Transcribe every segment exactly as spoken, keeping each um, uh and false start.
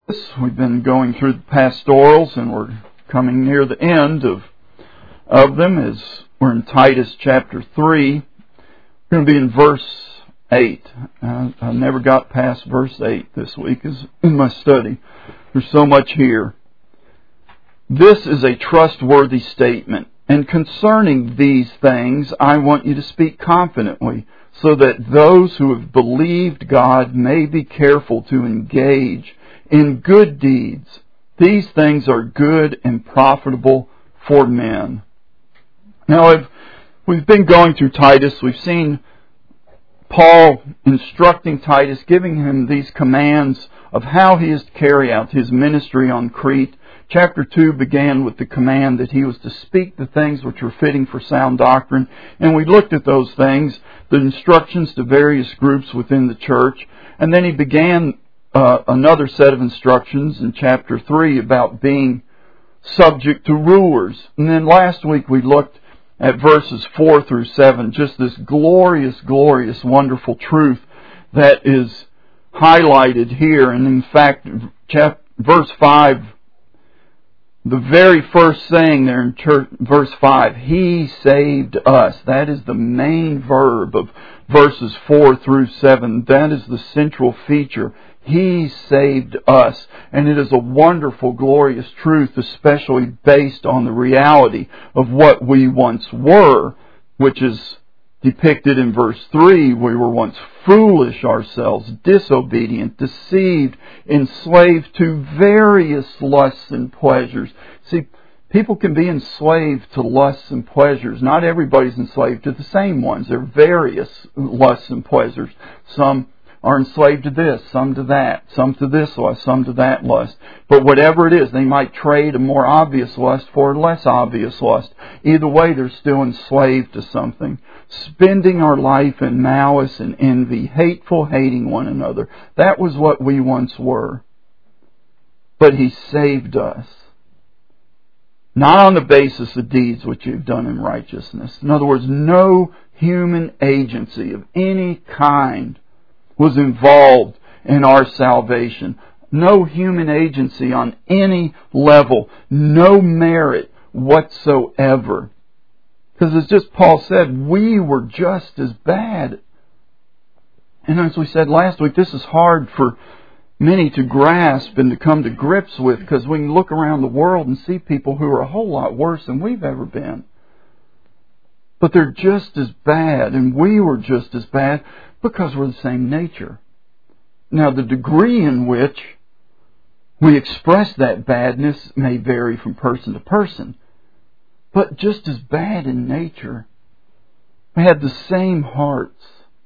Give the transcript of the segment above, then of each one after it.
We've been going through the pastorals, and we're coming near the end of of them as we're in Titus chapter three. We're going to be in verse eight. Uh, I never got past verse eight this week as in my study. There's so much here. This is a trustworthy statement, and concerning these things I want you to speak confidently, so that those who have believed God may be careful to engage in good deeds. These things are good and profitable for men. Now, I've, we've been going through Titus. We've seen Paul instructing Titus, giving him these commands of how he is to carry out his ministry on Crete. Chapter two began with the command that he was to speak the things which were fitting for sound doctrine. And we looked at those things, the instructions to various groups within the church. And then he began uh, another set of instructions in chapter three about being subject to rulers. And then last week we looked at verses four through seven, just this glorious, glorious, wonderful truth that is highlighted here. And in fact, chapter, verse five, the very first saying there in church, verse five, He saved us. That is the main verb of verses four through seven. That is the central feature. He saved us. And it is a wonderful, glorious truth, especially based on the reality of what we once were, which is depicted in verse three. We were once foolish ourselves, disobedient, deceived, enslaved to various lusts and pleasures. See, people can be enslaved to lusts and pleasures. Not everybody's enslaved to the same ones. There are various lusts and pleasures. Some are enslaved to this, some to that, some to this lust, some to that lust. But whatever it is, they might trade a more obvious lust for a less obvious lust. Either way, they're still enslaved to something. Spending our life in malice and envy, hateful, hating one another. That was what we once were. But He saved us. Not on the basis of deeds which you've done in righteousness. In other words, no human agency of any kind was involved in our salvation. No human agency on any level. No merit whatsoever. Because as just Paul said, we were just as bad. And as we said last week, this is hard for many to grasp and to come to grips with, because we can look around the world and see people who are a whole lot worse than we've ever been. But they're just as bad, and we were just as bad, because we're the same nature. Now, the degree in which we express that badness may vary from person to person, but just as bad in nature. We had the same hearts.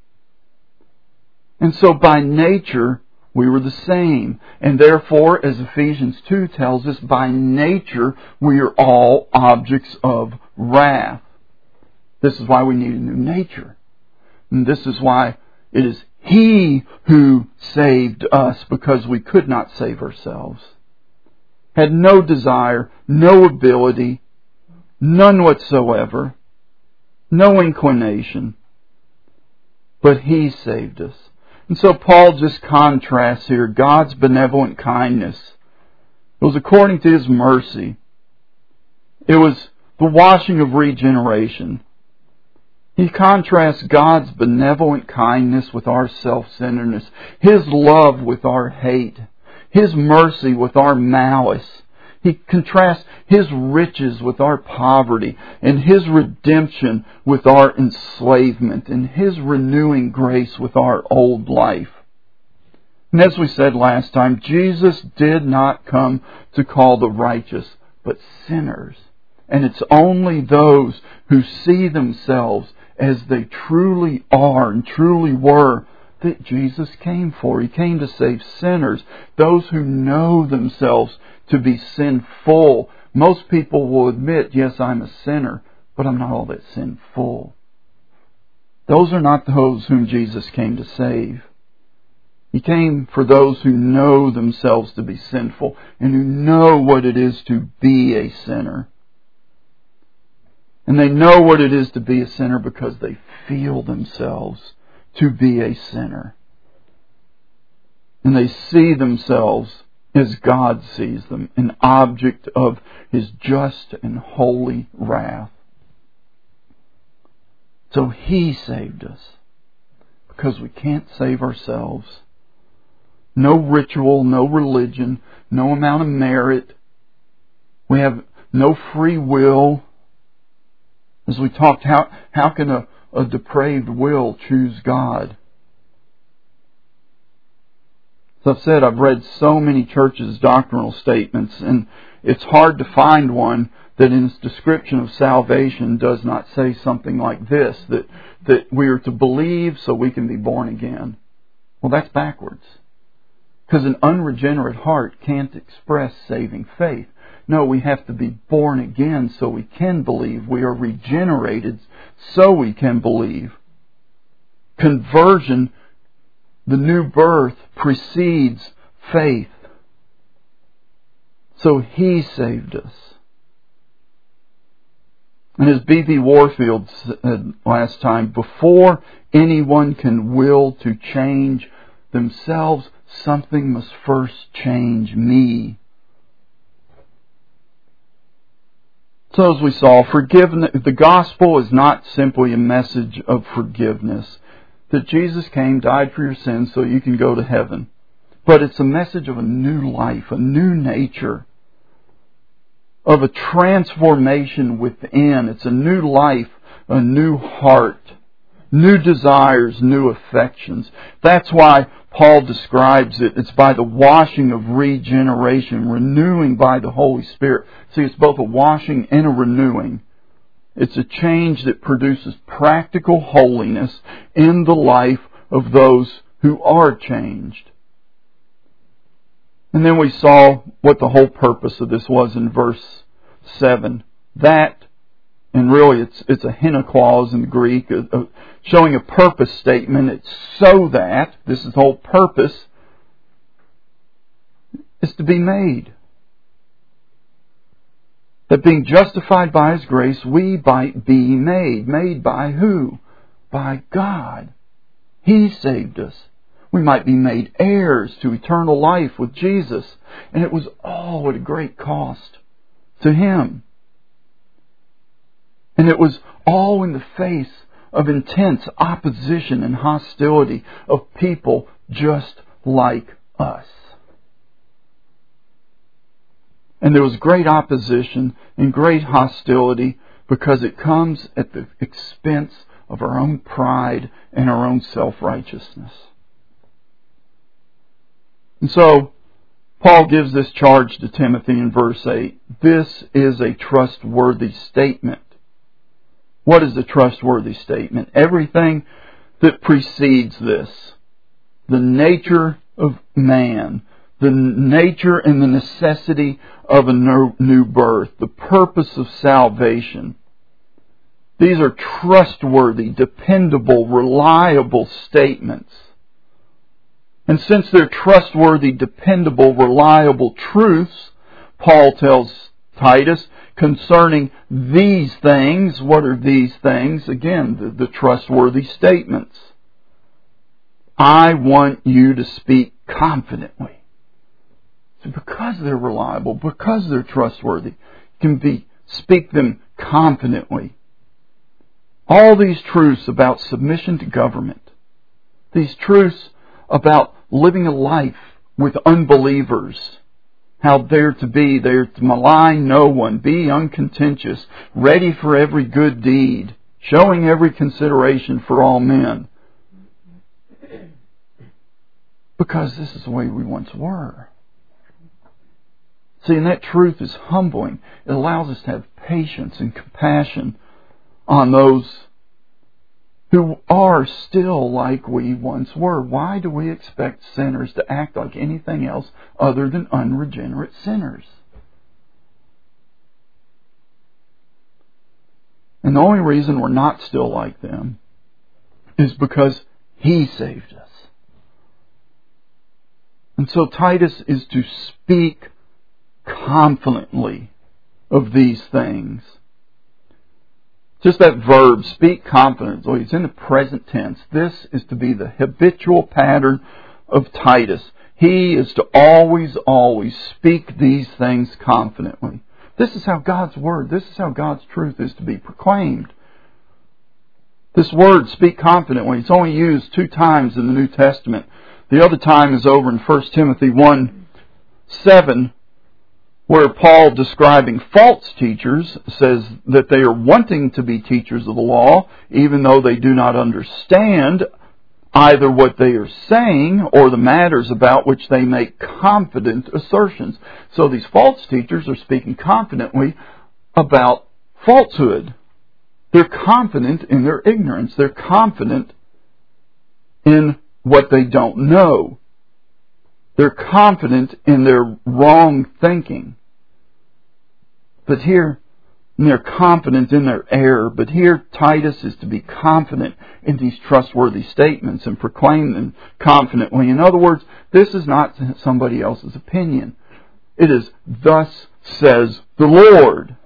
And so by nature, we were the same. And therefore, as Ephesians two tells us, by nature, we are all objects of wrath. This is why we need a new nature. And this is why it is He who saved us, because we could not save ourselves. Had no desire, no ability, none whatsoever, no inclination. But He saved us. And so Paul just contrasts here God's benevolent kindness. It was according to His mercy. It was the washing of regeneration. He contrasts God's benevolent kindness with our self-centeredness, His love with our hate, His mercy with our malice. He contrasts His riches with our poverty, and His redemption with our enslavement, and His renewing grace with our old life. And as we said last time, Jesus did not come to call the righteous, but sinners. And it's only those who see themselves as they truly are and truly were that Jesus came for. He came to save sinners, those who know themselves to be sinful. Most people will admit, yes, I'm a sinner, but I'm not all that sinful. Those are not those whom Jesus came to save. He came for those who know themselves to be sinful and who know what it is to be a sinner. And they know what it is to be a sinner because they feel themselves to be a sinner. And they see themselves as God sees them, an object of His just and holy wrath. So He saved us because we can't save ourselves. No ritual, no religion, no amount of merit. We have no free will. As we talked, how, how can a, a depraved will choose God? As I've said, I've read so many churches' doctrinal statements, and it's hard to find one that in its description of salvation does not say something like this, that, that we are to believe so we can be born again. Well, that's backwards. Because an unregenerate heart can't express saving faith. No, we have to be born again so we can believe. We are regenerated so we can believe. Conversion, the new birth, precedes faith. So He saved us. And as B B Warfield said last time, before anyone can will to change themselves, something must first change me. So as we saw, forgiveness, the gospel is not simply a message of forgiveness. That Jesus came, died for your sins so you can go to heaven. But it's a message of a new life, a new nature, of a transformation within. It's a new life, a new heart, new desires, new affections. That's why Paul describes it. It's by the washing of regeneration, renewing by the Holy Spirit. See, it's both a washing and a renewing. It's a change that produces practical holiness in the life of those who are changed. And then we saw what the whole purpose of this was in verse seven. That, and really it's it's a hina clause in the Greek, a, a, showing a purpose statement. It's so that, this is the whole purpose, is to be made. That being justified by His grace, we might be made. Made by who? By God. He saved us. We might be made heirs to eternal life with Jesus. And it was all at a great cost to Him. And it was all in the face of intense opposition and hostility of people just like us. And there was great opposition and great hostility because it comes at the expense of our own pride and our own self-righteousness. And so, Paul gives this charge to Timothy in verse eight. This is a trustworthy statement. What is a trustworthy statement? Everything that precedes this. The nature of man. The nature and the necessity of a new birth. The purpose of salvation. These are trustworthy, dependable, reliable statements. And since they're trustworthy, dependable, reliable truths, Paul tells Titus concerning these things. What are these things? Again, the, the trustworthy statements. I want you to speak confidently. So because they're reliable, because they're trustworthy, you can be speak them confidently. All these truths about submission to government, these truths about living a life with unbelievers, how they're to be, they're to malign no one, be uncontentious, ready for every good deed, showing every consideration for all men. Because this is the way we once were. See, and that truth is humbling. It allows us to have patience and compassion on those who are still like we once were. Why do we expect sinners to act like anything else other than unregenerate sinners? And the only reason we're not still like them is because He saved us. And so Titus is to speak confidently of these things. Just that verb, speak confidently, it's in the present tense. This is to be the habitual pattern of Titus. he is to always, always speak these things confidently. This is how God's Word, this is how God's truth is to be proclaimed. This word, speak confidently, it's only used two times in the New Testament. The other time is over in First Timothy one seven, where Paul, describing false teachers, says that they are wanting to be teachers of the law, even though they do not understand either what they are saying or the matters about which they make confident assertions. So these false teachers are speaking confidently about falsehood. They're confident in their ignorance. They're confident in what they don't know. They're confident in their wrong thinking. But here, they're confident in their error. But here, Titus is to be confident in these trustworthy statements and proclaim them confidently. In other words, this is not somebody else's opinion. It is, thus says the Lord.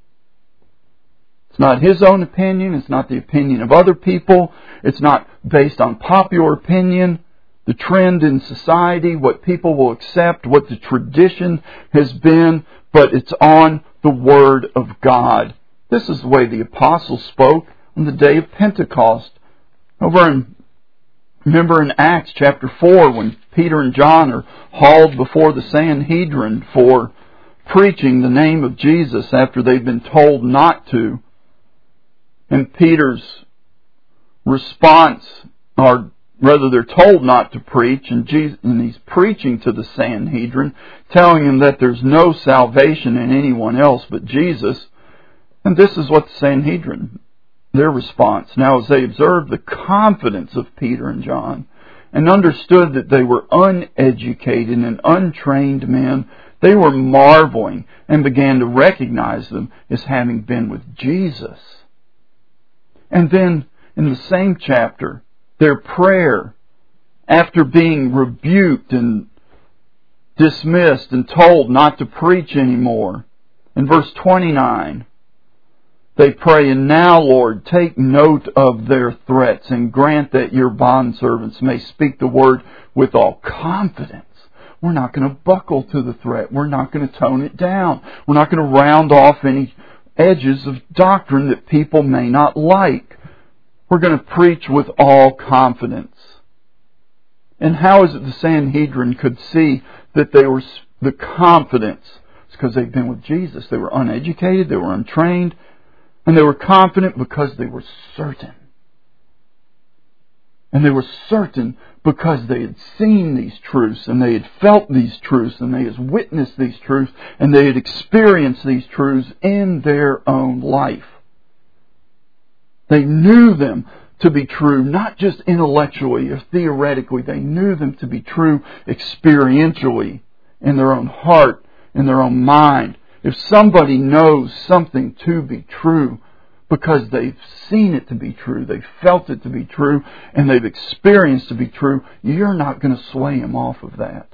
It's not his own opinion. It's not the opinion of other people. It's not based on popular opinion, the trend in society, what people will accept, what the tradition has been, but it's on the Word of God. This is the way the apostles spoke on the day of Pentecost. Over in, remember in Acts chapter four, when Peter and John are hauled before the Sanhedrin for preaching the name of Jesus after they've been told not to. And Peter's response, or rather they're told not to preach, and, Jesus, and he's preaching to the Sanhedrin, telling them that there's no salvation in anyone else but Jesus. And this is what the Sanhedrin, their response. Now as they observed the confidence of Peter and John, and understood that they were uneducated and untrained men, they were marveling and began to recognize them as having been with Jesus. And then, in the same chapter, their prayer, after being rebuked and dismissed and told not to preach anymore, in verse twenty-nine, they pray, and now, Lord, take note of their threats and grant that your bondservants may speak the word with all confidence. We're not going to buckle to the threat. We're not going to tone it down. We're not going to round off any edges of doctrine that people may not like. We're going to preach with all confidence. And how is it the Sanhedrin could see that they were the confidence? It's because they've been with Jesus. They were uneducated, they were untrained, and they were confident because they were certain. And they were certain because they had seen these truths, and they had felt these truths, and they had witnessed these truths, and they had experienced these truths in their own life. They knew them to be true, not just intellectually or theoretically. They knew them to be true experientially, in their own heart, in their own mind. If somebody knows something to be true because they've seen it to be true, they've felt it to be true, and they've experienced it to be true, you're not going to sway them off of that.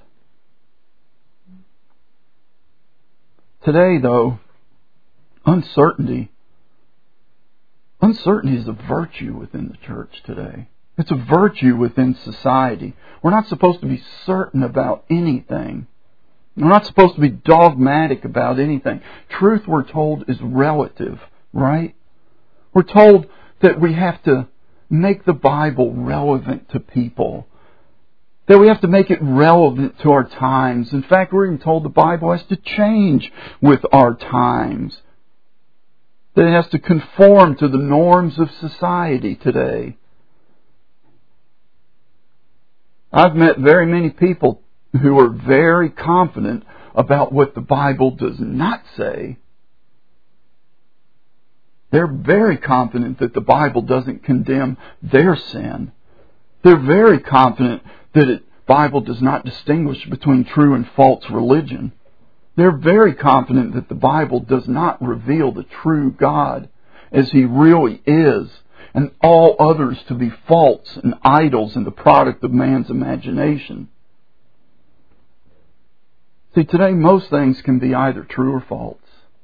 Today, though, uncertainty, uncertainty is a virtue within the church today. It's a virtue within society. We're not supposed to be certain about anything. We're not supposed to be dogmatic about anything. Truth, we're told, is relative, right? We're told that we have to make the Bible relevant to people. That we have to make it relevant to our times. In fact, we're even told the Bible has to change with our times. That it has to conform to the norms of society today. I've met very many people who are very confident about what the Bible does not say. They're very confident that the Bible doesn't condemn their sin. They're very confident that the Bible does not distinguish between true and false religion. They're very confident that the Bible does not reveal the true God as He really is, and all others to be false and idols and the product of man's imagination. See, today most things can be either true or false.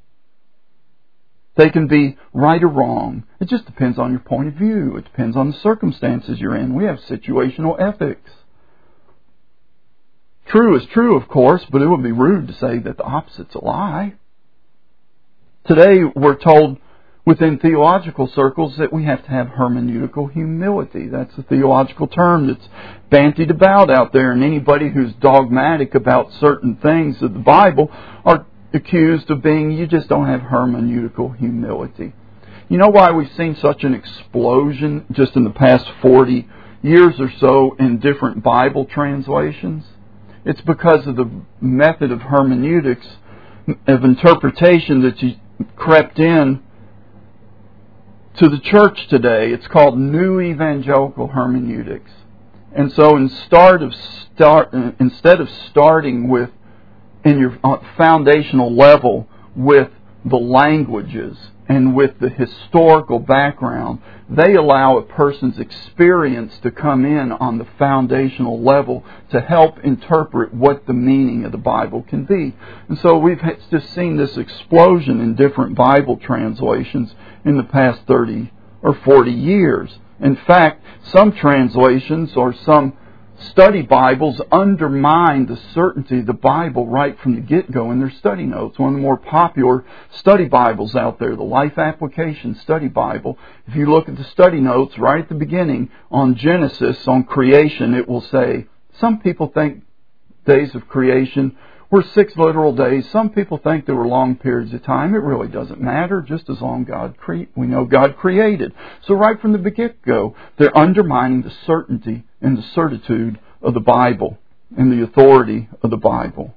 They can be right or wrong. It just depends on your point of view. It depends on the circumstances you're in. We have situational ethics. True is true, of course, but it would be rude to say that the opposite's a lie. Today, we're told within theological circles that we have to have hermeneutical humility. That's a theological term that's bantied about out there, and anybody who's dogmatic about certain things of the Bible are accused of being, you just don't have hermeneutical humility. You know why we've seen such an explosion just in the past forty years or so in different Bible translations? It's because of the method of hermeneutics, of interpretation that you crept in to the church today. It's called New Evangelical Hermeneutics. And so instead of, start, instead of starting with, in your foundational level, with the languages and with the historical background, they allow a person's experience to come in on the foundational level to help interpret what the meaning of the Bible can be. And so we've just seen this explosion in different Bible translations in the past thirty or forty years. In fact, some translations or some study Bibles undermine the certainty of the Bible right from the get-go in their study notes. One of the more popular study Bibles out there, the Life Application Study Bible, if you look at the study notes right at the beginning on Genesis, on creation, it will say, some people think days of creation were six literal days. Some people think there were long periods of time. It really doesn't matter, just as long God cre- we know God created. So right from the get-go, they're undermining the certainty and the certitude of the Bible and the authority of the Bible.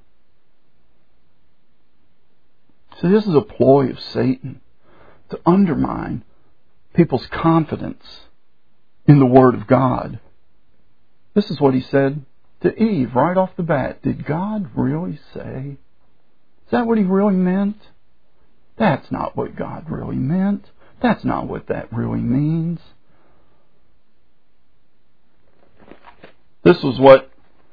So this is a ploy of Satan to undermine people's confidence in the Word of God. This is what he said to Eve right off the bat. Did God really say? Is that what he really meant? That's not what God really meant. That's not what that really means. This was what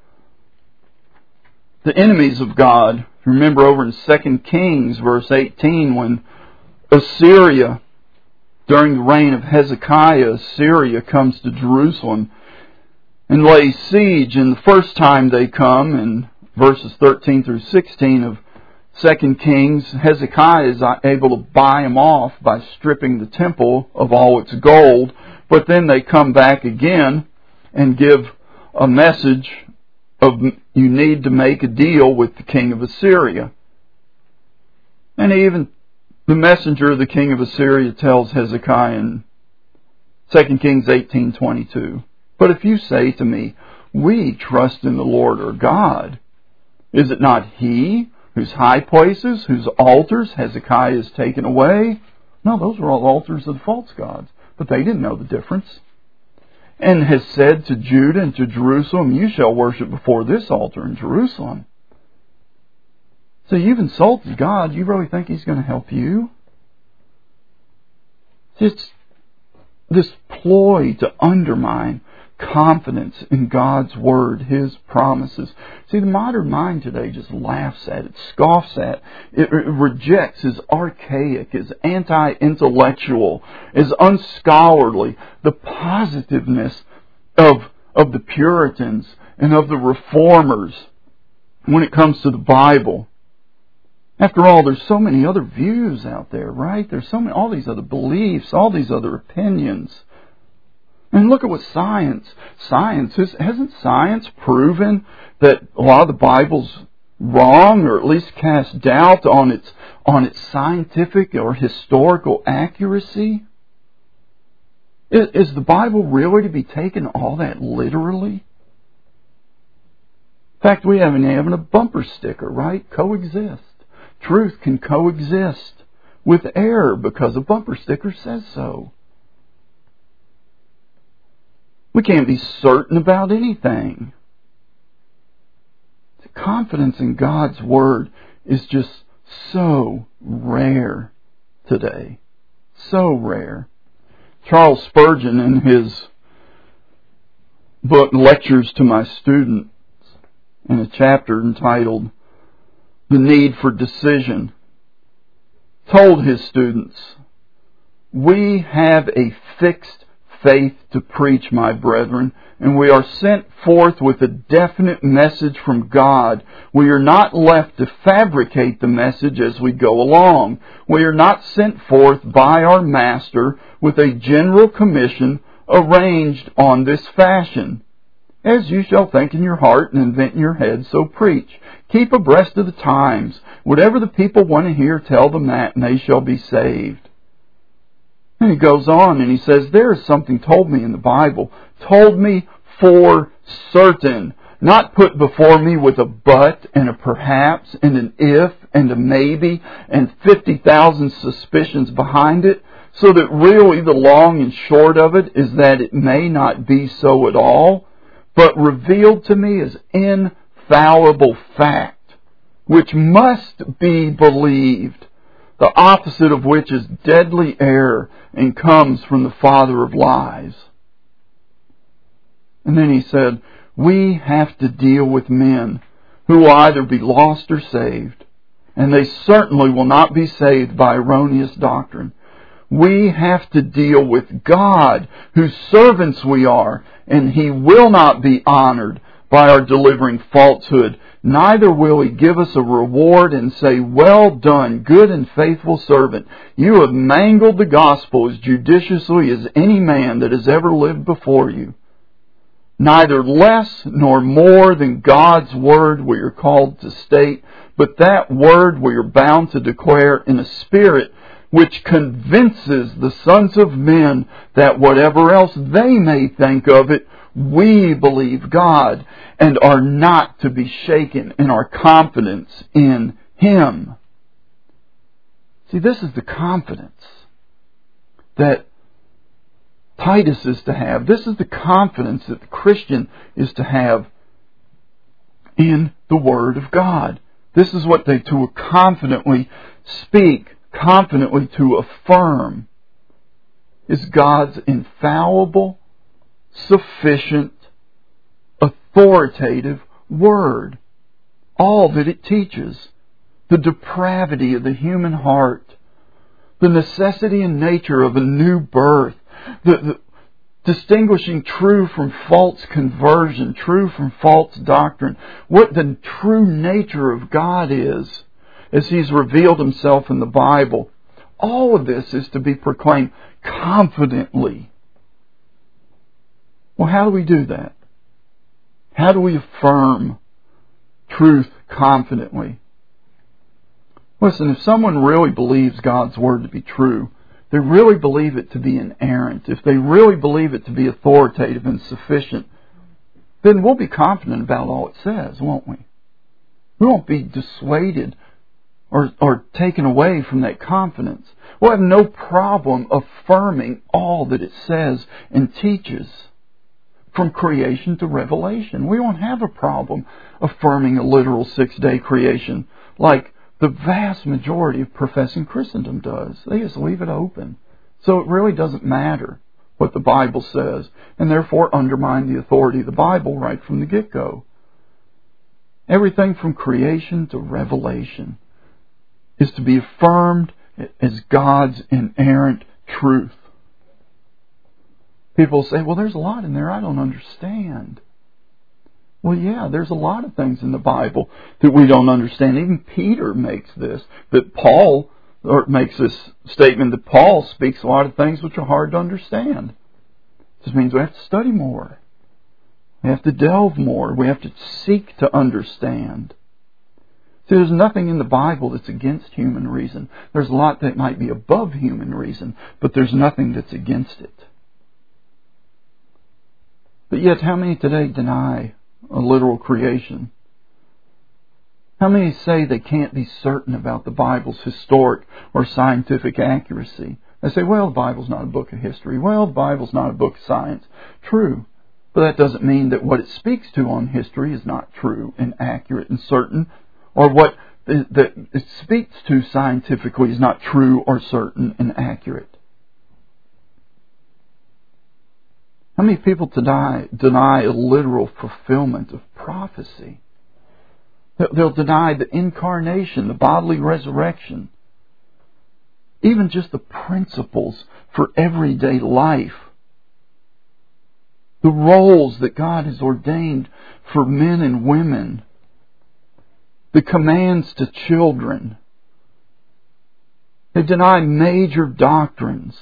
the enemies of God, remember over in Second Kings verse eighteen, when Assyria, during the reign of Hezekiah, Assyria comes to Jerusalem and lays siege. And the first time they come, in verses thirteen through sixteen of Second Kings, Hezekiah is able to buy them off by stripping the temple of all its gold. But then they come back again and give a message of you need to make a deal with the king of Assyria. And even the messenger of the king of Assyria tells Hezekiah in Second Kings eighteen twenty-two, but if you say to me, we trust in the Lord our God, is it not He whose high places, whose altars Hezekiah has taken away? No, those were all altars of the false gods, but they didn't know the difference. And has said to Judah and to Jerusalem, you shall worship before this altar in Jerusalem. So you've insulted God. You really think He's going to help you? It's this ploy to undermine confidence in God's Word, His promises. See, the modern mind today just laughs at it, scoffs at it, it rejects, is archaic, is anti-intellectual, is unscholarly. The positiveness of, of the Puritans and of the Reformers when it comes to the Bible. After all, there's so many other views out there, right? There's so many, all these other beliefs, all these other opinions. And look at what science, science is, hasn't science proven that a lot of the Bible's wrong, or at least cast doubt on its, on its scientific or historical accuracy? Is, is the Bible really to be taken all that literally? In fact, we haven't even a bumper sticker, right? Coexist. Truth can coexist with error because a bumper sticker says so. We can't be certain about anything. The confidence in God's Word is just so rare today. So rare. Charles Spurgeon, in his book Lectures to My Students, in a chapter entitled The Need for Decision, told his students, we have a fixed faith to preach, my brethren, and we are sent forth with a definite message from God. We are not left to fabricate the message as we go along. We are not sent forth by our Master with a general commission arranged on this fashion. As you shall think in your heart and invent in your head, so preach. Keep abreast of the times. Whatever the people want to hear, tell them that, and they shall be saved. And he goes on and he says, there is something told me in the Bible, told me for certain, not put before me with a but and a perhaps and an if and a maybe and fifty thousand suspicions behind it, so that really the long and short of it is that it may not be so at all, but revealed to me as infallible fact, which must be believed, the opposite of which is deadly error and comes from the father of lies. And then he said, we have to deal with men who will either be lost or saved, and they certainly will not be saved by erroneous doctrine. We have to deal with God, whose servants we are, and He will not be honored by our delivering falsehood. Neither will He give us a reward and say, well done, good and faithful servant. You have mangled the gospel as judiciously as any man that has ever lived before you. Neither less nor more than God's word we are called to state, but that word we are bound to declare in a spirit which convinces the sons of men that whatever else they may think of it, we believe God and are not to be shaken in our confidence in Him. See, this is the confidence that Titus is to have. This is the confidence that the Christian is to have in the Word of God. This is what they to confidently speak, confidently to affirm, is God's infallible, sufficient, authoritative Word. All that it teaches. The depravity of the human heart. The necessity and nature of a new birth. The, the distinguishing true from false conversion, true from false doctrine. What the true nature of God is, as He's revealed Himself in the Bible. All of this is to be proclaimed confidently. Well, how do we do that? How do we affirm truth confidently? Listen, if someone really believes God's Word to be true, they really believe it to be inerrant, if they really believe it to be authoritative and sufficient, then we'll be confident about all it says, won't we? We won't be dissuaded or, or taken away from that confidence. We'll have no problem affirming all that it says and teaches from creation to revelation. We won't have a problem affirming a literal six-day creation like the vast majority of professing Christendom does. They just leave it open. So it really doesn't matter what the Bible says, and therefore undermine the authority of the Bible right from the get-go. Everything from creation to revelation is to be affirmed as God's inerrant truth. People say, well, there's a lot in there I don't understand. Well, yeah, there's a lot of things in the Bible that we don't understand. Even Peter makes this, that Paul, or makes this statement that Paul speaks a lot of things which are hard to understand. This means we have to study more. We have to delve more. We have to seek to understand. See, there's nothing in the Bible that's against human reason. There's a lot that might be above human reason, but there's nothing that's against it. But yet, how many today deny a literal creation? How many say they can't be certain about the Bible's historic or scientific accuracy? They say, well, the Bible's not a book of history. Well, the Bible's not a book of science. True. But that doesn't mean that what it speaks to on history is not true and accurate and certain, or what that it speaks to scientifically is not true or certain and accurate. How many people deny, deny a literal fulfillment of prophecy? They'll deny the incarnation, the bodily resurrection, even just the principles for everyday life the roles that God has ordained for men and women, the commands to children. They deny major doctrines.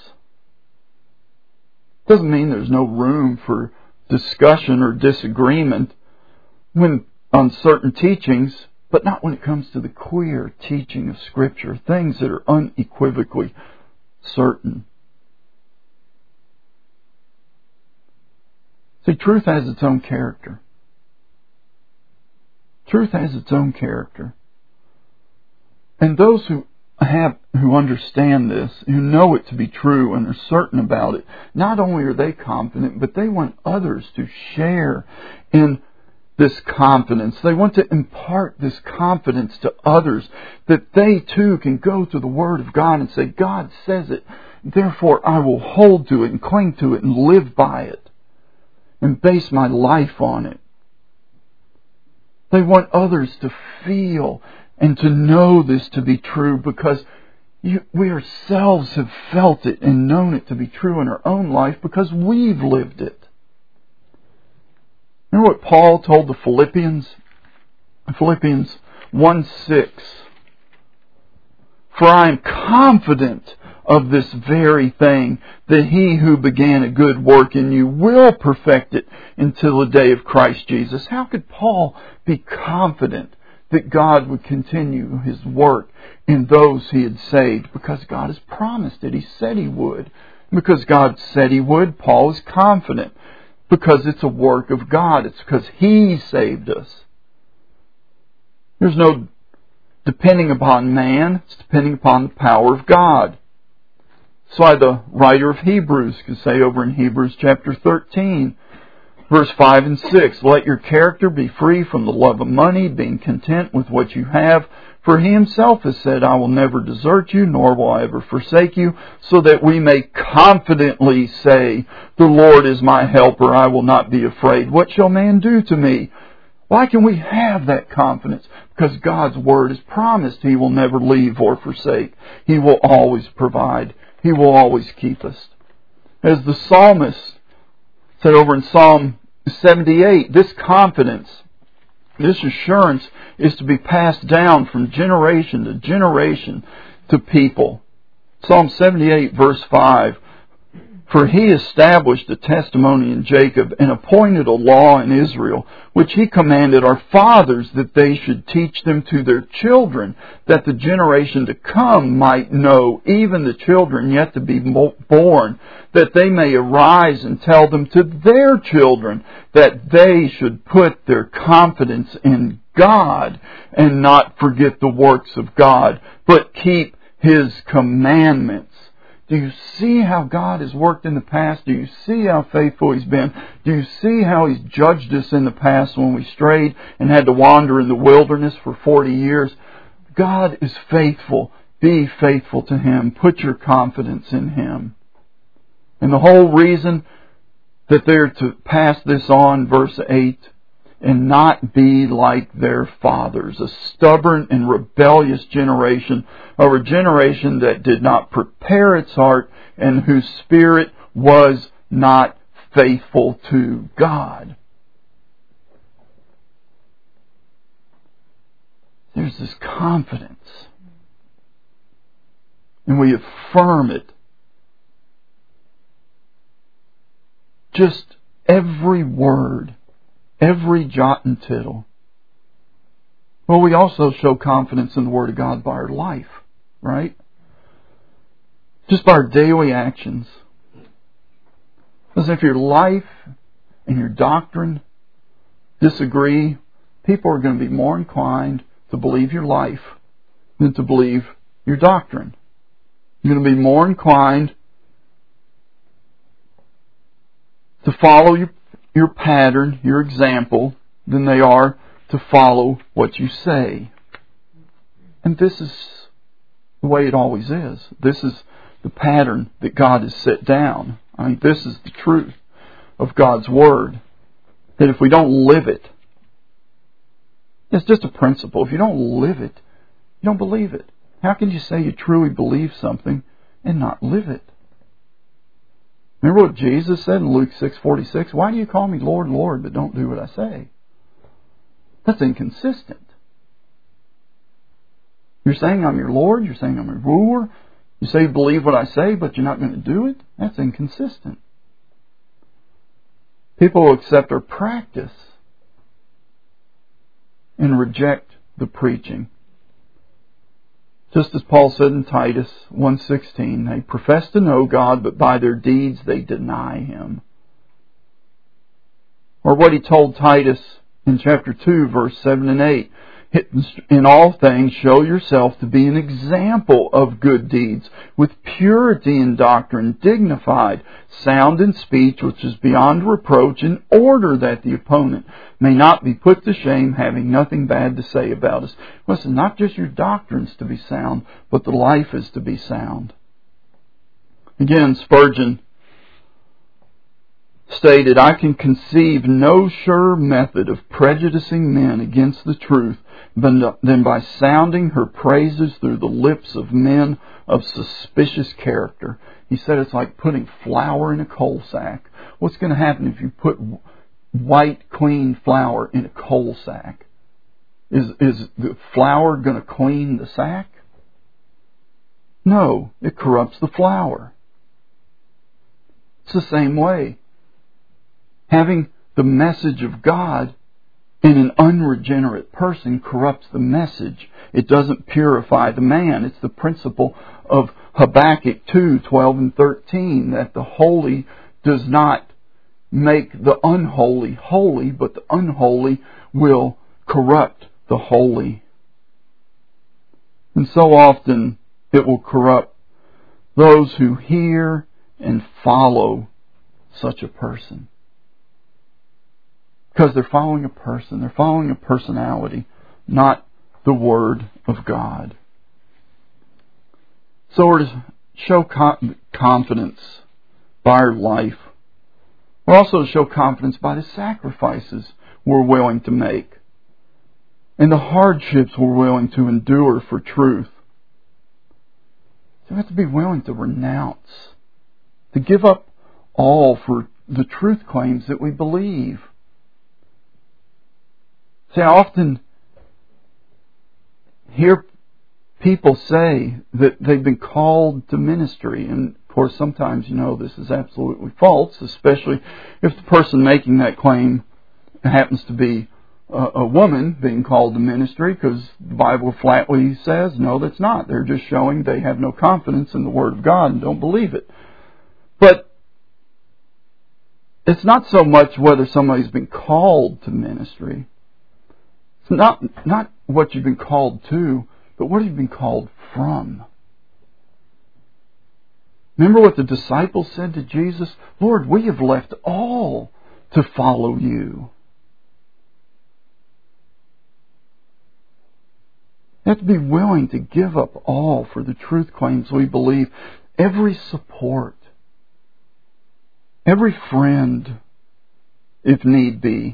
Doesn't mean there's no room for discussion or disagreement when on certain teachings, but not when it comes to the clear teaching of Scripture, things that are unequivocally certain. See, truth has its own character. Truth has its own character. And those who have, who understand this, who know it to be true and are certain about it, not only are they confident, but they want others to share in this confidence. They want to impart this confidence to others, that they too can go to the Word of God and say, God says it, therefore I will hold to it and cling to it and live by it and base my life on it. They want others to feel and to know this to be true, because you, we ourselves have felt it and known it to be true in our own life because we've lived it. Remember what Paul told the Philippians? Philippians one six. For I am confident of this very thing, that He who began a good work in you will perfect it until the day of Christ Jesus. How could Paul be confident that God would continue His work in those He had saved? Because God has promised it. He said He would. Because God said He would, Paul is confident. Because it's a work of God. It's because He saved us. There's no depending upon man. It's depending upon the power of God. That's why the writer of Hebrews can say over in Hebrews chapter thirteen, verse five and six, let your character be free from the love of money, being content with what you have. For He Himself has said, I will never desert you, nor will I ever forsake you, so that we may confidently say, the Lord is my helper, I will not be afraid. What shall man do to me? Why can we have that confidence? Because God's Word has promised He will never leave or forsake. He will always provide. He will always keep us. As the psalmist said over in Psalm seventy-eight, this confidence, this assurance is to be passed down from generation to generation to people. Psalm seventy-eight verse five, for He established a testimony in Jacob and appointed a law in Israel, which He commanded our fathers that they should teach them to their children, that the generation to come might know, even the children yet to be born, that they may arise and tell them to their children, that they should put their confidence in God and not forget the works of God, but keep His commandments. Do you see how God has worked in the past? Do you see how faithful He's been? Do you see how He's judged us in the past when we strayed and had to wander in the wilderness for forty years? God is faithful. Be faithful to Him. Put your confidence in Him. And the whole reason that they're to pass this on, verse eight, and not be like their fathers, a stubborn and rebellious generation, or a generation that did not prepare its heart and whose spirit was not faithful to God. There's this confidence, and we affirm it. Just every word, every jot and tittle. Well, we also show confidence in the Word of God by our life, right? Just by our daily actions. Because if your life and your doctrine disagree, people are going to be more inclined to believe your life than to believe your doctrine. You're going to be more inclined to follow your your pattern, your example, than they are to follow what you say. And this is the way it always is. This is the pattern that God has set down. I mean, this is the truth of God's Word. That if we don't live it, it's just a principle. If you don't live it, you don't believe it. How can you say you truly believe something and not live it? Remember what Jesus said in Luke six forty-six? Why do you call me Lord, Lord, but don't do what I say? That's inconsistent. You're saying I'm your Lord, you're saying I'm your ruler, you say you believe what I say, but you're not going to do it? That's inconsistent. People will accept our practice and reject the preaching. Just as Paul said in Titus one sixteen, they profess to know God, but by their deeds they deny Him. Or what he told Titus in chapter two, verse seven and eight. In all things show yourself to be an example of good deeds, with purity in doctrine, dignified, sound in speech, which is beyond reproach, in order that the opponent may not be put to shame, having nothing bad to say about us. Listen, not just your doctrine's to be sound, but the life is to be sound. Again, Spurgeon stated, I can conceive no surer method of prejudicing men against the truth than by sounding her praises through the lips of men of suspicious character. He said it's like putting flour in a coal sack. What's going to happen if you put white, clean flour in a coal sack? Is, is the flour going to clean the sack? No, it corrupts the flour. It's the same way. Having the message of God in an unregenerate person corrupts the message. It doesn't purify the man. It's the principle of Habakkuk two, twelve and thirteen, that the holy does not make the unholy holy, but the unholy will corrupt the holy. And so often it will corrupt those who hear and follow such a person. Because they're following a person. They're following a personality, not the Word of God. So we're to show confidence by our life. We're also to show confidence by the sacrifices we're willing to make and the hardships we're willing to endure for truth. So we have to be willing to renounce, to give up all for the truth claims that we believe. See, I often hear people say that they've been called to ministry. And, of course, sometimes, you know, this is absolutely false, especially if the person making that claim happens to be a, a woman being called to ministry, because the Bible flatly says, no, that's not. They're just showing they have no confidence in the Word of God and don't believe it. But it's not so much whether somebody's been called to ministry. Not, not what you've been called to, but what you've been called from. Remember what the disciples said to Jesus? Lord, we have left all to follow you. You have to be willing to give up all for the truth claims we believe. Every support, every friend, if need be.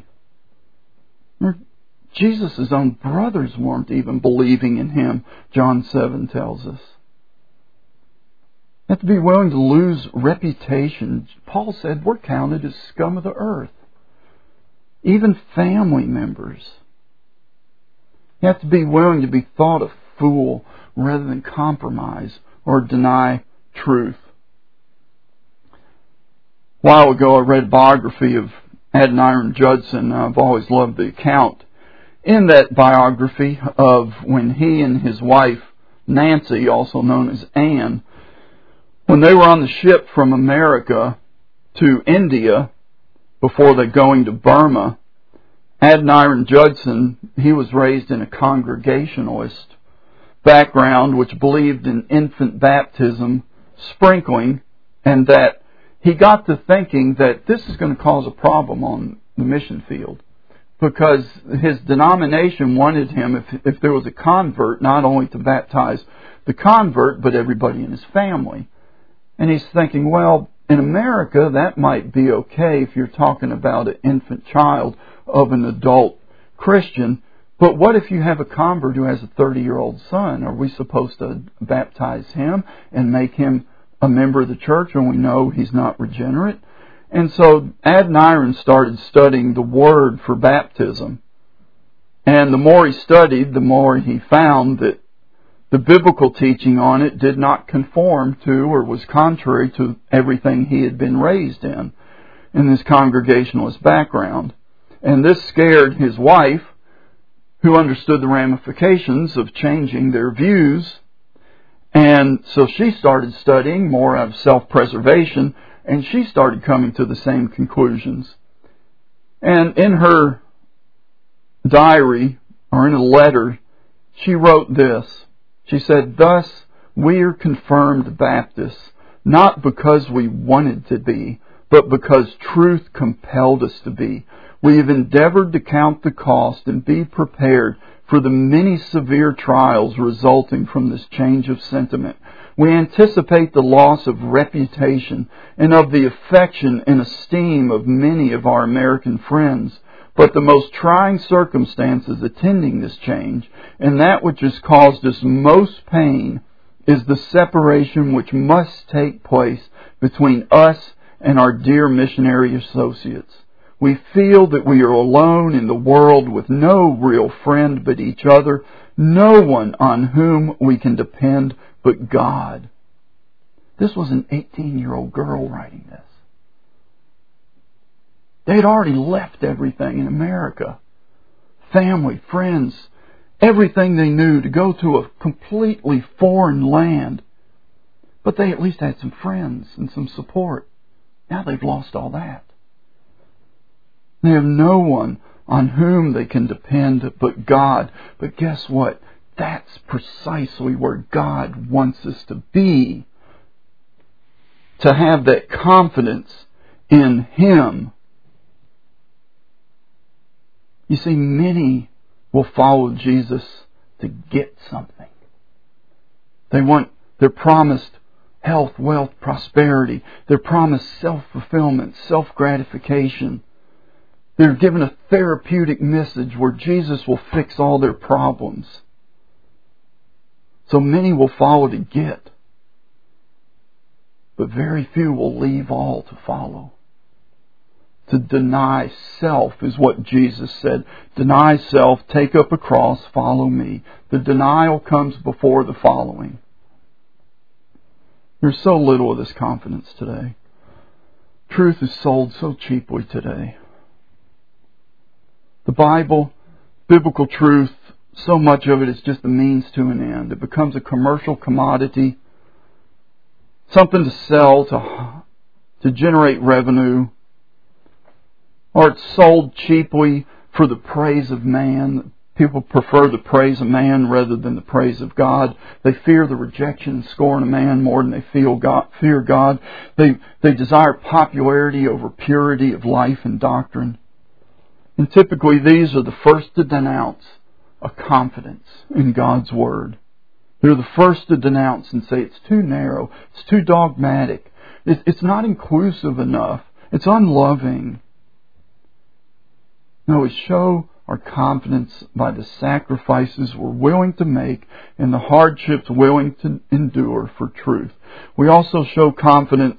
Jesus' own brothers weren't even believing in Him, John seven tells us. You have to be willing to lose reputation. Paul said we're counted as scum of the earth. Even family members. You have to be willing to be thought a fool rather than compromise or deny truth. A while ago I read a biography of Adoniram Judson. I've always loved the account in that biography of when he and his wife, Nancy, also known as Anne, when they were on the ship from America to India before they going to Burma, Adoniram Judson, he was raised in a Congregationalist background which believed in infant baptism, sprinkling, and that he got to thinking that this is going to cause a problem on the mission field. Because his denomination wanted him, if, if there was a convert, not only to baptize the convert, but everybody in his family. And he's thinking, well, in America, that might be okay if you're talking about an infant child of an adult Christian. But what if you have a convert who has a thirty-year-old son? Are we supposed to baptize him and make him a member of the church, and we know he's not regenerate. And so Adoniram started studying the Word for baptism. And the more he studied, the more he found that the biblical teaching on it did not conform to or was contrary to everything he had been raised in, in his congregationalist background. And this scared his wife, who understood the ramifications of changing their views. And so she started studying more out of self-preservation, and she started coming to the same conclusions. And in her diary, or in a letter, she wrote this. She said, "Thus we are confirmed Baptists, not because we wanted to be, but because truth compelled us to be. We have endeavored to count the cost and be prepared for the many severe trials resulting from this change of sentiment. We anticipate the loss of reputation and of the affection and esteem of many of our American friends. But the most trying circumstances attending this change, and that which has caused us most pain, is the separation which must take place between us and our dear missionary associates. We feel that we are alone in the world with no real friend but each other, no one on whom we can depend but God." This was an eighteen-year-old girl writing this. They had already left everything in America. Family, friends, everything they knew to go to a completely foreign land. But they at least had some friends and some support. Now they've lost all that. They have no one on whom they can depend but God. But guess what? That's precisely where God wants us to be. To have that confidence in Him. You see, many will follow Jesus to get something. They want, they're promised health, wealth, prosperity. They're promised self-fulfillment, self-gratification. They're given a therapeutic message where Jesus will fix all their problems. So many will follow to get, but very few will leave all to follow. To deny self is what Jesus said. Deny self, take up a cross, follow me. The denial comes before the following. There's so little of this confidence today. Truth is sold so cheaply today. The Bible, biblical truth, so much of it is just a means to an end. It becomes a commercial commodity, something to sell, to, to generate revenue, or it's sold cheaply for the praise of man. People prefer the praise of man rather than the praise of God. They fear the rejection and scorn of man more than they feel God, fear God. They, they desire popularity over purity of life and doctrine. And typically these are the first to denounce a confidence in God's Word. They're the first to denounce and say it's too narrow, it's too dogmatic, it's not inclusive enough, it's unloving. No, we show our confidence by the sacrifices we're willing to make and the hardships willing to endure for truth. We also show confidence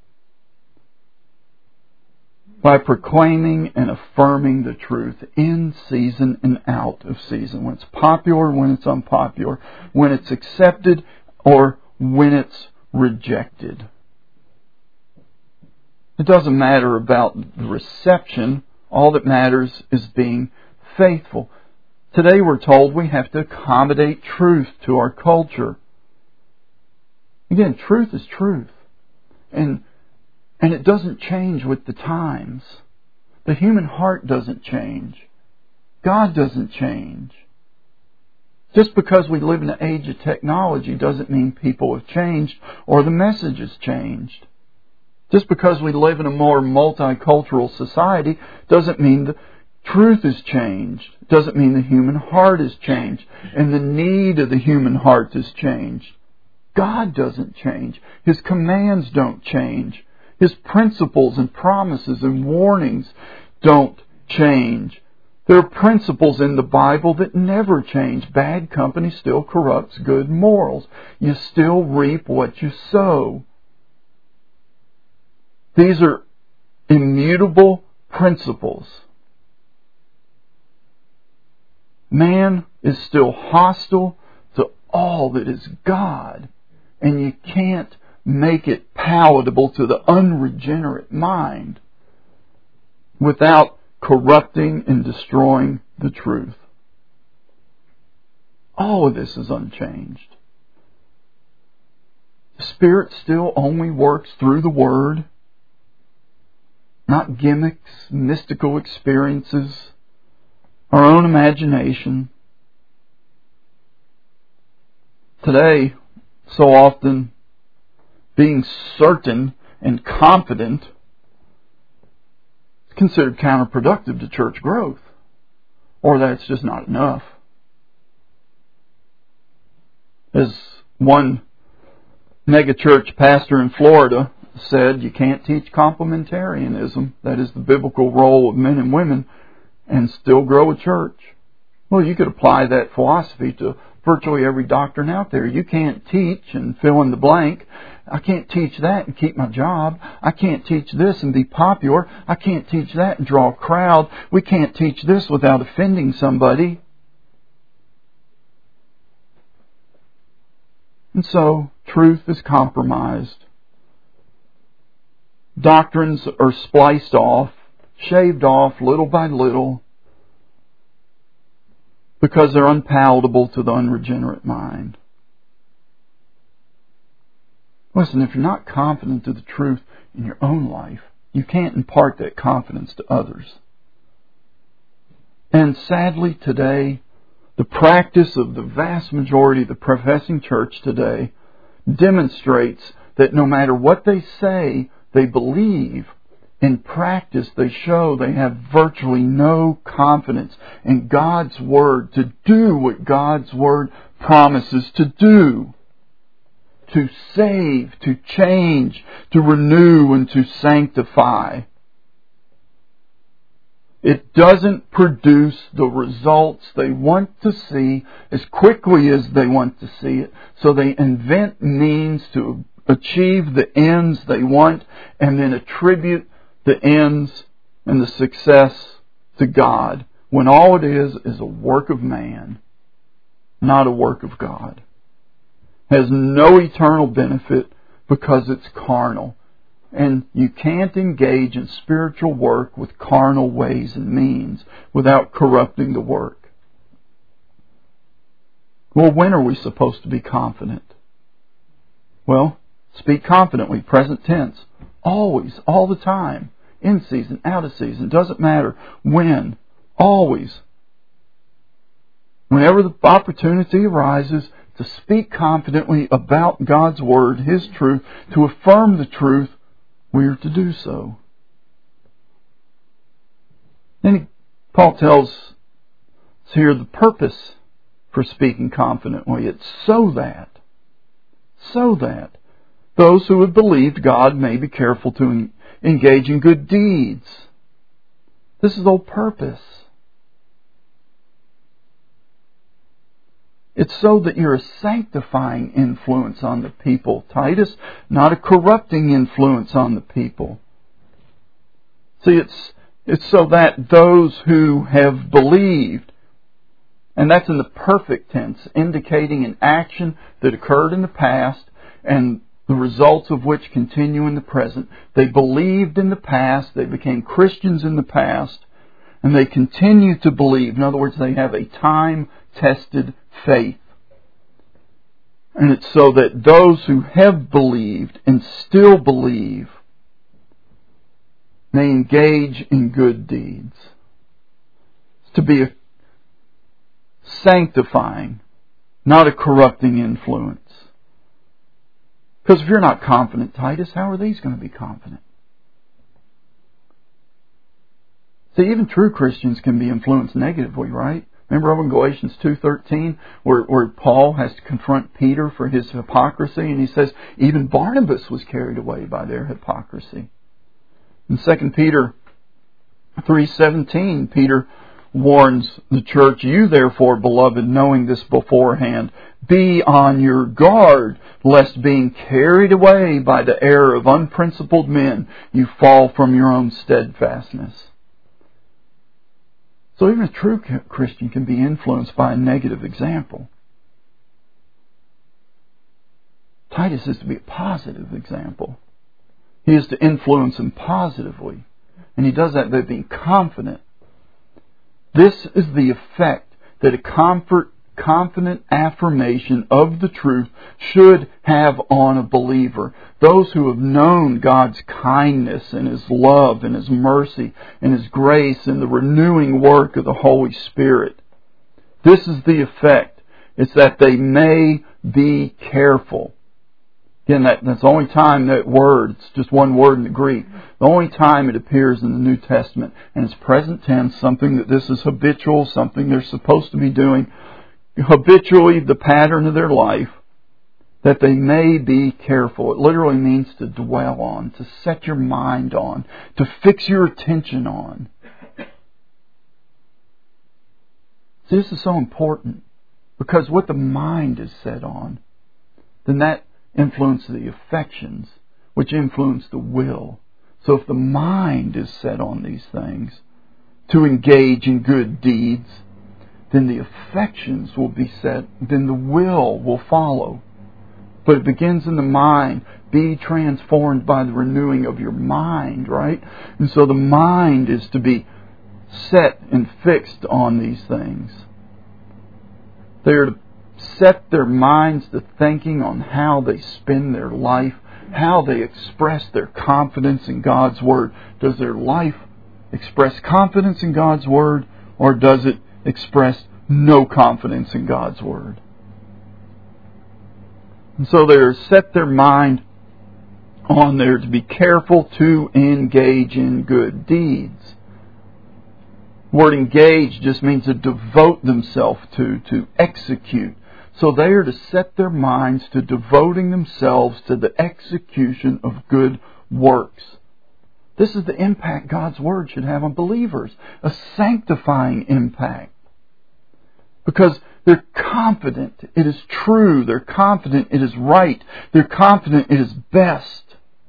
by proclaiming and affirming the truth in season and out of season. When it's popular, when it's unpopular. When it's accepted or when it's rejected. It doesn't matter about the reception. All that matters is being faithful. Today we're told we have to accommodate truth to our culture. Again, truth is truth. And And it doesn't change with the times. The human heart doesn't change. God doesn't change. Just because we live in an age of technology doesn't mean people have changed or the message has changed. Just because we live in a more multicultural society doesn't mean the truth has changed. Doesn't mean the human heart has changed. And the need of the human heart has changed. God doesn't change. His commands don't change. His principles and promises and warnings don't change. There are principles in the Bible that never change. Bad company still corrupts good morals. You still reap what you sow. These are immutable principles. Man is still hostile to all that is God, and you can't make it palatable to the unregenerate mind without corrupting and destroying the truth. All of this is unchanged. The Spirit still only works through the Word, not gimmicks, mystical experiences, our own imagination. Today, so often, being certain and confident is considered counterproductive to church growth, or that it's just not enough. As one megachurch pastor in Florida said, you can't teach complementarianism, that is the biblical role of men and women, and still grow a church. Well, you could apply that philosophy to virtually every doctrine out there. You can't teach and fill in the blank. I can't teach that and keep my job. I can't teach this and be popular. I can't teach that and draw a crowd. We can't teach this without offending somebody. And so, truth is compromised. Doctrines are spliced off, shaved off little by little, because they're unpalatable to the unregenerate mind. Listen, if you're not confident of the truth in your own life, you can't impart that confidence to others. And sadly today, the practice of the vast majority of the professing church today demonstrates that no matter what they say they believe, in practice they show they have virtually no confidence in God's Word to do what God's Word promises to do. To save, to change, to renew, and to sanctify. It doesn't produce the results they want to see as quickly as they want to see it. So they invent means to achieve the ends they want and then attribute the ends and the success to God, when all it is is a work of man, not a work of God. Has no eternal benefit because it's carnal. And you can't engage in spiritual work with carnal ways and means without corrupting the work. Well, when are we supposed to be confident? Well, speak confidently, present tense. Always, all the time. In season, out of season. Doesn't matter when. Always. Whenever the opportunity arises to speak confidently about God's Word, His truth, to affirm the truth, we are to do so. Then Paul tells us here the purpose for speaking confidently. It's so that, so that those who have believed God may be careful to engage in good deeds. This is the whole purpose. It's so that you're a sanctifying influence on the people, Titus, not a corrupting influence on the people. See, it's it's so that those who have believed, and that's in the perfect tense, indicating an action that occurred in the past and the results of which continue in the present. They believed in the past, they became Christians in the past, and they continue to believe. In other words, they have a time-tested faith. And it's so that those who have believed and still believe may engage in good deeds. It's to be a sanctifying, not a corrupting influence. Because if you're not confident, Titus, how are these going to be confident? See, even true Christians can be influenced negatively, right? Remember over in Galatians two thirteen, where, where Paul has to confront Peter for his hypocrisy, and he says, even Barnabas was carried away by their hypocrisy. In Second Peter three seventeen, Peter warns the church, you therefore, beloved, knowing this beforehand, be on your guard, lest being carried away by the error of unprincipled men, you fall from your own steadfastness. So even a true Christian can be influenced by a negative example. Titus is to be a positive example. He is to influence them positively. And he does that by being confident. This is the effect that a comfort, confident affirmation of the truth should have on a believer. Those who have known God's kindness and His love and His mercy and His grace and the renewing work of the Holy Spirit. This is the effect. It's that they may be careful. Again, that, that's the only time that word, it's just one word in the Greek, the only time it appears in the New Testament. And it's present tense, something that this is habitual, something they're supposed to be doing habitually, the pattern of their life, that they may be careful. It literally means to dwell on, to set your mind on, to fix your attention on. See, this is so important, because what the mind is set on, then that influence the affections, which influence the will. So if the mind is set on these things, to engage in good deeds, then the affections will be set, then the will will follow. But it begins in the mind. Be transformed by the renewing of your mind, right? And so the mind is to be set and fixed on these things. They are to set their minds to thinking on how they spend their life, how they express their confidence in God's Word. Does their life express confidence in God's Word, or does it express no confidence in God's Word? And so they are set their mind on there to be careful to engage in good deeds. The word engage just means to devote themselves to, to execute. So they are to set their minds to devoting themselves to the execution of good works. This is the impact God's Word should have on believers. A sanctifying impact. Because they're confident it is true. They're confident it is right. They're confident it is best.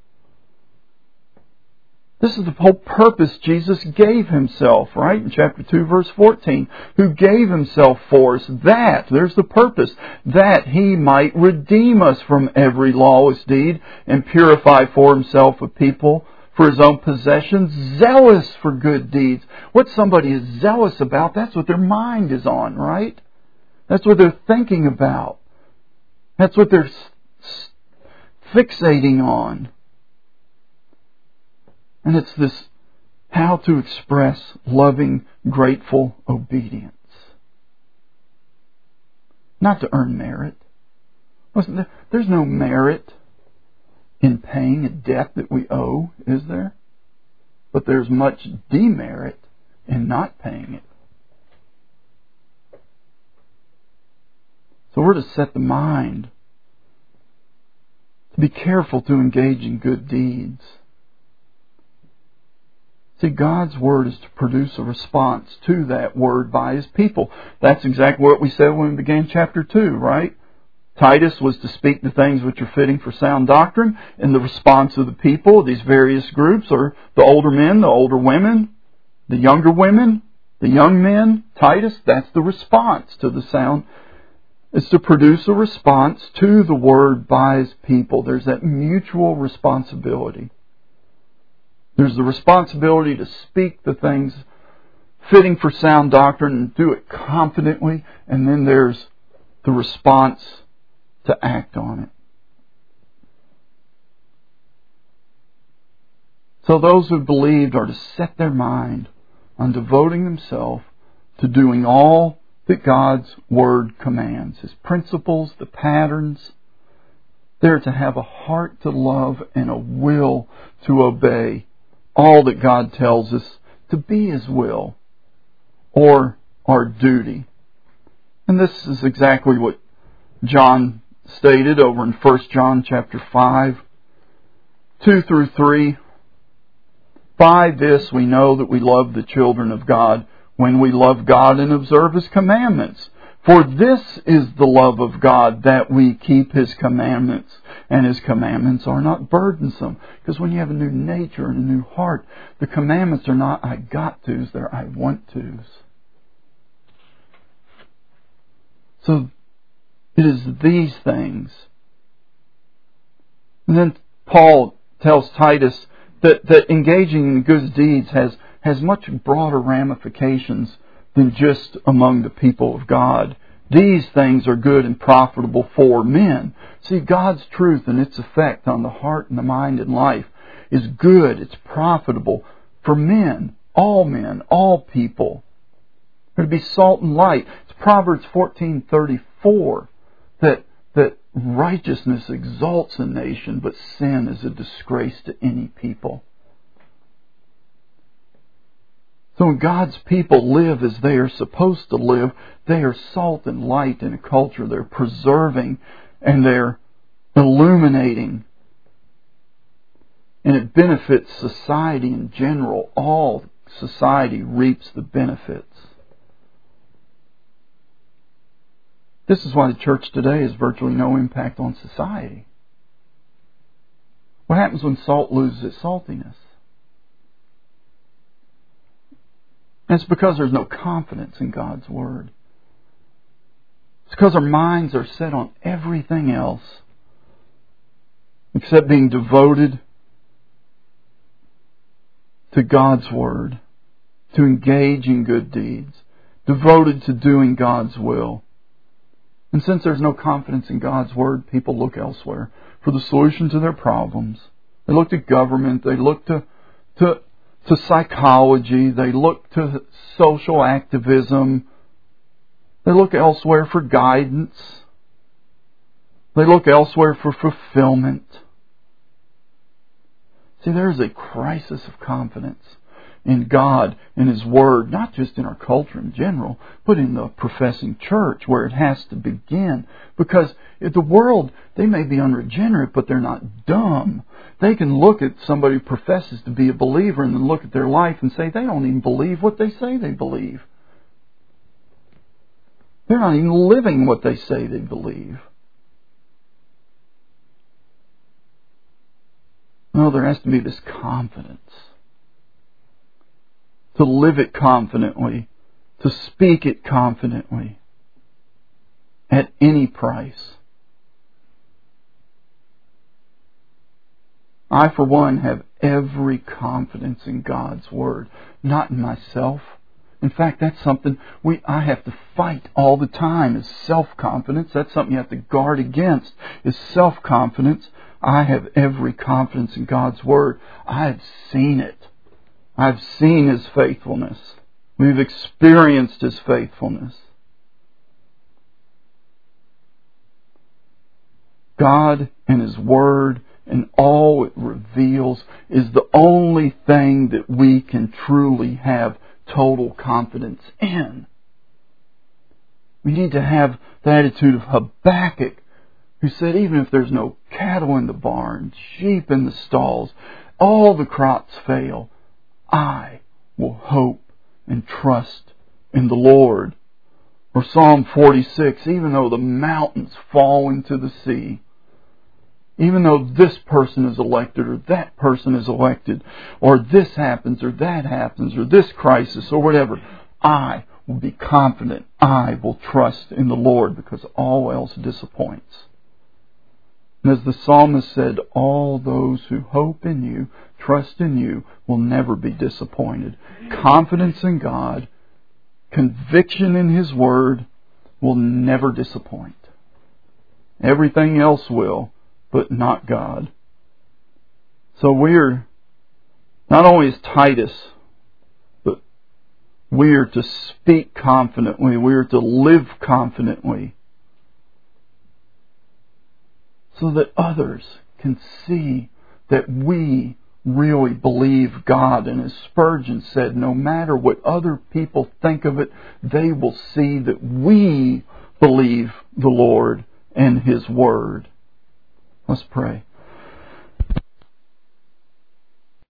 This is the whole purpose Jesus gave Himself, right? In chapter two, verse fourteen. Who gave Himself for us, that, there's the purpose, that He might redeem us from every lawless deed and purify for Himself a people for His own possession, zealous for good deeds. What somebody is zealous about, that's what their mind is on, right? That's what they're thinking about. That's what they're fixating on. And it's this how to express loving, grateful obedience. Not to earn merit. Listen, there's no merit in paying a debt that we owe, is there? But there's much demerit in not paying it. So we're to set the mind to be careful to engage in good deeds. See, God's Word is to produce a response to that Word by His people. That's exactly what we said when we began chapter two, right? Titus was to speak the things which are fitting for sound doctrine, and the response of the people, these various groups, are the older men, the older women, the younger women, the young men. Titus, that's the response to the sound. It's to produce a response to the Word by His people. There's that mutual responsibility. There's the responsibility to speak the things fitting for sound doctrine and do it confidently. And then there's the response to act on it. So those who believed are to set their mind on devoting themselves to doing all that God's Word commands. His principles, the patterns. They're to have a heart to love and a will to obey all that God tells us to be His will or our duty. And this is exactly what John stated over in First John chapter five, two through three. By this we know that we love the children of God, when we love God and observe His commandments. For this is the love of God, that we keep His commandments. And His commandments are not burdensome. Because when you have a new nature and a new heart, the commandments are not I got to's, they're I want to's. So it is these things. And then Paul tells Titus that, that engaging in good deeds has, has much broader ramifications than just among the people of God. These things are good and profitable for men. See, God's truth and its effect on the heart and the mind and life is good. It's profitable for men, all men, all people. They're to be salt and light. It's Proverbs fourteen thirty-four that that righteousness exalts a nation, but sin is a disgrace to any people. So when God's people live as they are supposed to live, they are salt and light in a culture. They're preserving and they're illuminating. And it benefits society in general. All society reaps the benefits. This is why the church today has virtually no impact on society. What happens when salt loses its saltiness? And it's because there's no confidence in God's Word. It's because our minds are set on everything else except being devoted to God's Word, to engage in good deeds, devoted to doing God's will. And since there's no confidence in God's Word, people look elsewhere for the solution to their problems. They look to government, they look to, to to psychology, they look to social activism, they look elsewhere for guidance, they look elsewhere for fulfillment. See, there's a crisis of confidence in God, in His Word, not just in our culture in general, but in the professing church where it has to begin. Because in the world, they may be unregenerate, but they're not dumb. They can look at somebody who professes to be a believer and then look at their life and say they don't even believe what they say they believe. They're not even living what they say they believe. No, there has to be this confidence. To live it confidently, to speak it confidently, at any price. I, for one, have every confidence in God's Word, not in myself. In fact, that's something we I have to fight all the time, is self-confidence. That's something you have to guard against, is self-confidence. I have every confidence in God's Word. I have seen it. I've seen His faithfulness. We've experienced His faithfulness. God and His Word and all it reveals is the only thing that we can truly have total confidence in. We need to have the attitude of Habakkuk, who said, even if there's no cattle in the barn, sheep in the stalls, all the crops fail, I will hope and trust in the Lord. Or Psalm forty-six, even though the mountains fall into the sea, even though this person is elected or that person is elected, or this happens or that happens, or this crisis or whatever, I will be confident. I will trust in the Lord, because all else disappoints. And as the psalmist said, all those who hope in you, trust in you, will never be disappointed. Confidence in God, conviction in His Word will never disappoint. Everything else will, but not God. So we're, not only is Titus, but we are to speak confidently, we are to live confidently, so that others can see that we really believe God. And as Spurgeon said, no matter what other people think of it, they will see that we believe the Lord and His Word. Let's pray.